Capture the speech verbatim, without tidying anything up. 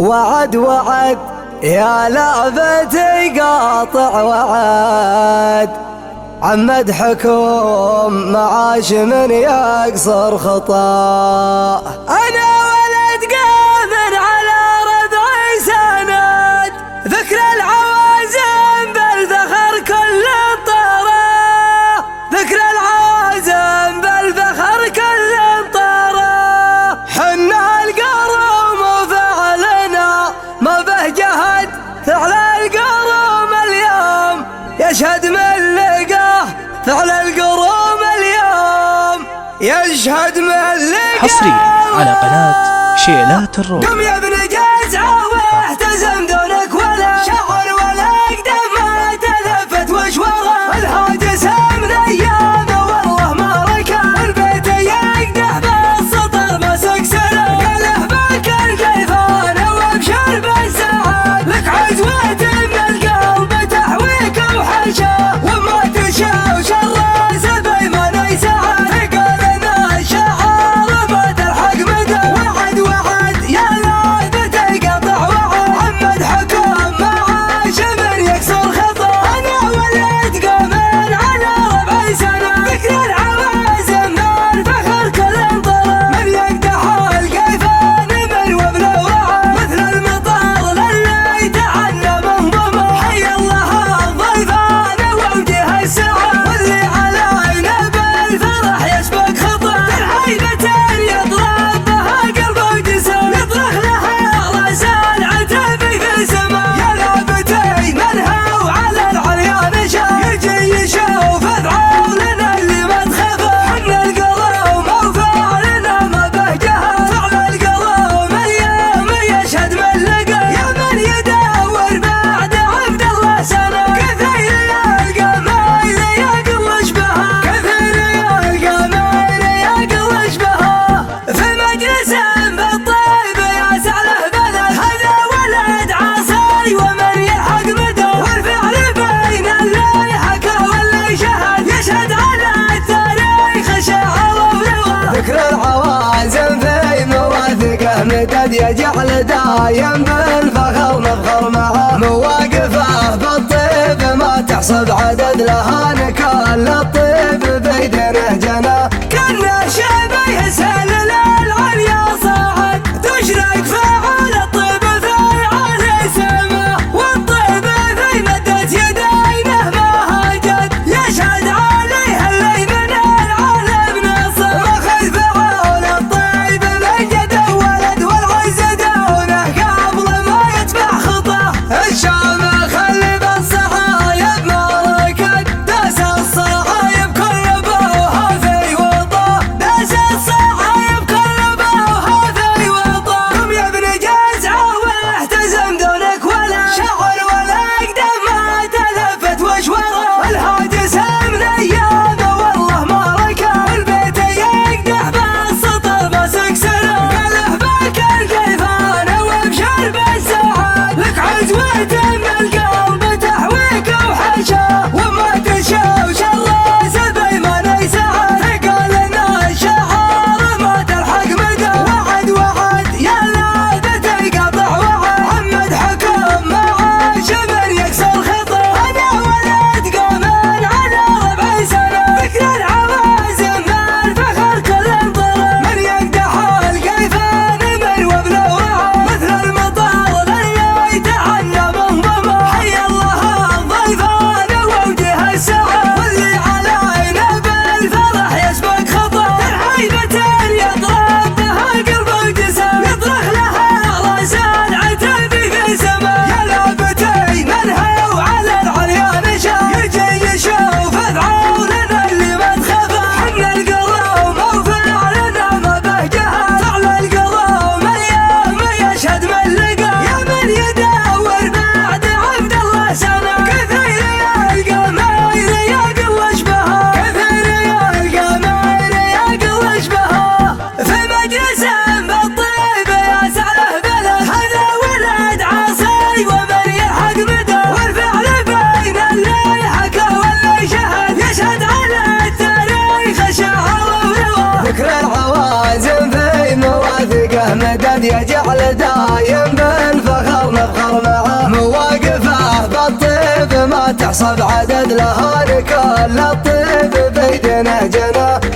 وعد وعد يا لعبتي قاطع وعد، عن مدحكم معاش من يقصر خطا. أنا ولد قامر على ربعي سند، ذكر العوازم بالفخر كل طرى، ذكر العوازم بالفخر كل طرى. حنا القروم وفعلنا ما به جهد، فعل القروم اليوم يشهد من لقاه، فعل القروم اليوم يشهد من لقاه. حصريا على قناة شيلات الروم. قم يا ابن جزعة واحتزم دونك ولا شعر ولا اقدم ما تلفت وشوره. الهاجس من ايامه والله ما ركع، البيت يقدح بالسطر مسك سنه. قاله باك الكيفان وابشر بالسعاد، لك عزوة من القلب تحويك وحشا، وما تشاء وشر سبي ما نيسعد. قالنا الشعار ما تلحق مدى، وعد وعد يا لعبتي قطع وعد، عن مدحكم معاش من يكسر خطا. انا ولد قامر على ربعي سنه، ذكر العوازم بالفخر كل انطرى. من يقدح الكيفان من وابنه وعد، مثل المطر للي يتعنى منظمه. حي الله الضيفان ووجه السعاد، واللي علينا بالفرح يسبق خطا. الهيبة يضرب بها قلبه وجسم، يطرح لها رسال عتبي في السماء. يا لعبتي منها وعلى العريان شاف، يجي يشوف افعالنا اللي ما تخفى. حنا القروم وفعلنا ما به جهد، فعل القروم اليوم يشهد من لقاه. يا من يدور بعد عبد الله سنه، كثير يلقى ما يقل شبهه، كثير يلقى ما يقل شبهه. في مجلس بالطيب يا سعله بلد، هذا ولد عصاي ومن يلحق مدى. والفعل بين اللي حكى واللي شهد، يشهد على التاريخ شعر ولوى. ذكر العوازم في مواثقه مدد، يجعل دايم بالفخر نفخر معه. مواقفه بالطيب ما تحسب عدد، لها نكال الطيب بيدنه جنى. كنا شبيه سهل للعليا صاعد، تشرك فعال الطيب في عالي سما. والطيب في مدة يدينه ما هاجد، يشهد عليه اللي من العالم نصر. ماخذ فعال الطيب من جد ولد، والعز دونه قبل ما يتبع خطاه. الشام خلي بالصحايب ما ركد، داس الصحايب كربوها في وطا، داس الصحايب كربوها في وطا. قم يا ابن جزعة واحتزم دونك ولا شعر ولا اقدم ما تلفت وشوره. الهاجس من ايامه والله ما ركع، البيت يقدح بالسطر مسك سنه. قاله باك الكيفان وابشر بالسعاد، لك عزوة من القلب تحويك وحشا، وما تشاء وشر سبي ما نيسعد. قالنا الشعار ما تلحق مدى، وعد وعد يا لعبتي قطع وعد، عن مدحكم معاش من يكسر خطا. انا ولد قامر على ربعي سنه، ذكر العوازم بالفخر كل انطرى. من يقدح الكيفان من وابنه وعد، مثل المطر للي يتعنى منظمه. حي الله الضيفان ووجه السعاد، واللي علينا بالفرح يسبق خطا. الهيبة يضرب بها قلبه وجسم، يطرح لها رسال عتبي في السماء. يا لعبتي منها وعلى العريان شاف، يجي يشوف افعالنا اللي ما تخفى. حنا القروم وفعلنا ما به جهد، فعل القروم اليوم يشهد من لقاه. يا من يدور بعد عبد الله سنه، كثير يلقى ما يقل شبهه، كثير يلقى ما يقل شبهه. في مجلس بالطيب يا سعله بلد، هذا ولد عصاي ومن يلحق مدى. والفعل بين اللي حكى واللي شهد، يشهد على التاريخ شعر ولوى. ذكر العوازم في مواثقه مدد، يجعل دايم بالفخر نفخر معاه مواقفه بالطيب ما تحسب عدد لها لكل الطيب بيدنا جناه